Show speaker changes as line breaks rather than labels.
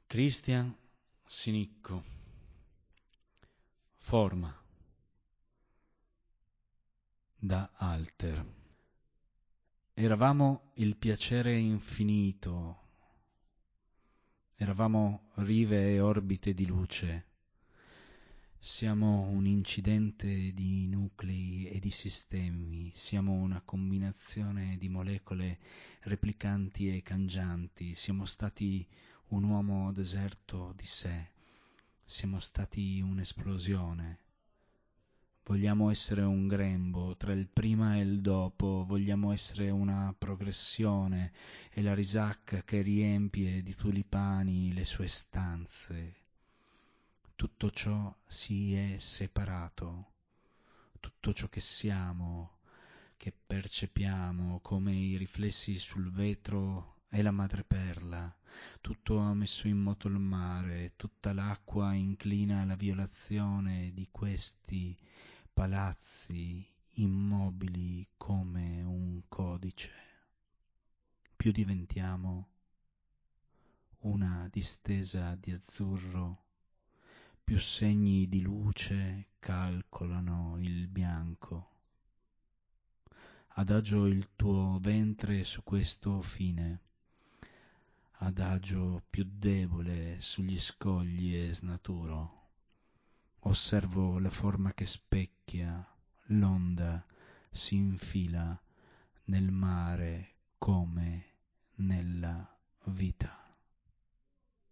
Christian Sinicco. Forma da alter. Eravamo il piacere infinito, eravamo rive e orbite di luce. Siamo un incidente di nuclei e di sistemi, siamo una combinazione di molecole replicanti e cangianti, siamo stati un uomo deserto di sé, siamo stati un'esplosione. Vogliamo essere un grembo tra il prima e il dopo, vogliamo essere una progressione e la risacca che riempie di tulipani le sue stanze. Tutto ciò si è separato, tutto ciò che siamo, che percepiamo come i riflessi sul vetro è la madreperla, tutto ha messo in moto il mare, tutta l'acqua inclina alla violazione di questi palazzi immobili come un codice. Più diventiamo una distesa di azzurro, più segni di luce calcolano il bianco. Adagio il tuo ventre su questo fine, adagio più debole sugli scogli e snaturo. Osservo la forma che specchia, l'onda si infila nel mare come nella vita.